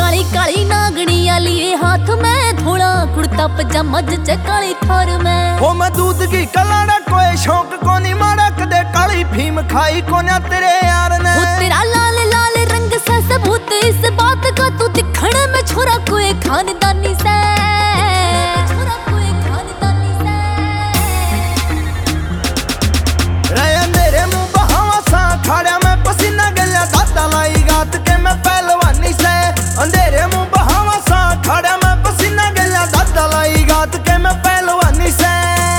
काली काली नागणिया लिए हाथ में धोला कुर्ता पजामा जचे काली थार में। हो मैं दूध की कलाड़ा कोई शौक कोनी मारा कदे काली फीम खाई कोन्या तेरे यार ने। वो तेरा लाल लाल रंग से सबूत इस बात का तू दिखने में छोरा कोई खानदानी से। रया मेरे मुंह बहावा सा खाड़ा में पसीना गया दादा लाई गात के मैं पहलवानी से। अंधेरे मुंह बहावा सा खाड़ा में पसीना गया दादा लाई गात के मैं पहलवानी से।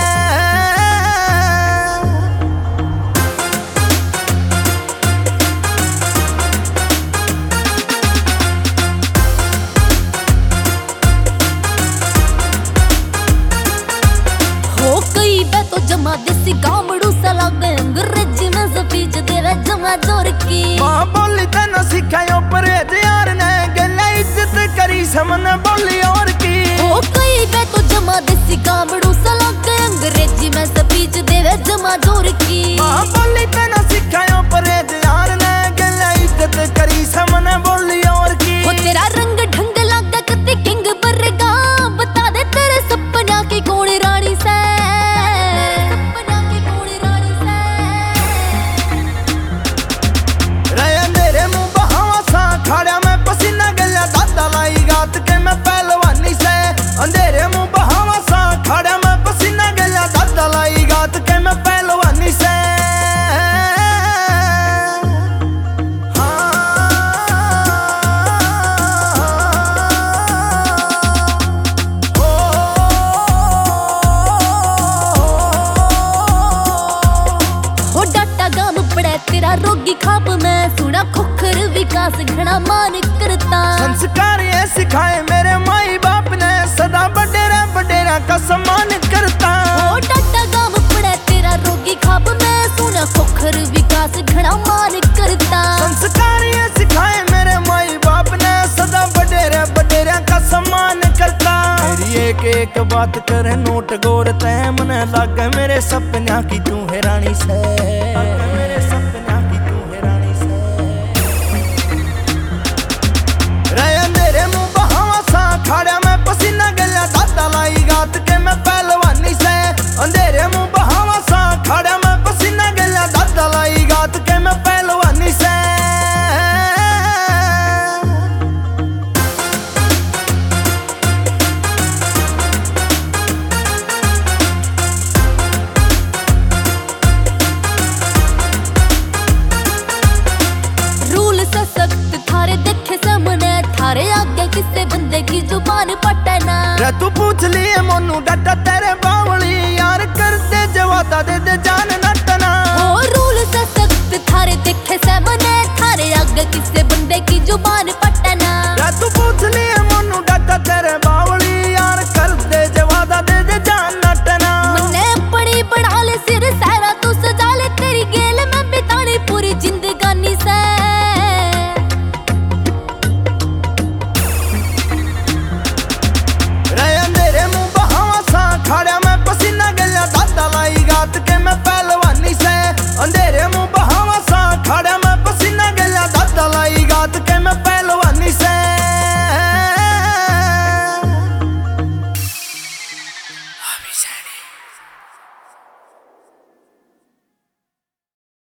हो कई बे तो जमा देसी गामड़ू सा लागे अंग्रेजी में स्पीच देवे जमा जोर की। मां बोली तेना सिखायो परहेज यार ने गला इज्जत करी समन बोली और की। हो कई बे तो जमा देसी गामड़ू सा लागे अंग्रेजी में स्पीच देवे जमा जोर की। मां बोली तेना सिखायो परहेज यार ने गला इज्जत करी समन बोली और की। हो तेरा रंग ढंग लागे कते किंग बरगा बता दे तेरे सपना की कौन रानी से। सपना की कौन रानी से। रया मेरे मुंह बहावा सा खाड़ा में पसीना गया दादा लाई गात के मैं पहलवानी से। अंधेरे मुंह बहावा सा खाड़ा में पसीना गया दादा लाई गात के मैं पहलवानी से। तेरा रोगी खाप में सुना खोखर विकास घना मान करता। संस्कार ये सिखाए मेरे माई बाप ने सदा बडेरा का सम्मान करता। ओ डाटा गाम पड़े तेरा रोगी खाप में सुना खोखर विकास घना मान करता। संस्कार ये सिखाए मेरे माई बाप ने सदा बडेरा का सम्मान करता। मेरी एक एक बात करे नोट गोर तय मन लागे मेरे सपना की तू है रानी से। मेरे सपना की तू है रानी से। रया मेरे मुंह बहावा सा खाड़ा में पसीना गया दादा लाई गात के मैं पहलवानी से। अंधेरे मुंह बहावा सा खाड़ा में पसीना गया दादा लाई गात के मैं पहलवानी से। थारे आगे किसे बंदे की जुबान पटना। रे तू पूछ लिए मोनू डटा तेरे बावली यार कर दे जवाता दे दे जान नटना। ओ रूल से सख्त थारे देखे से मने थारे आगे किसे बंदे की जुबान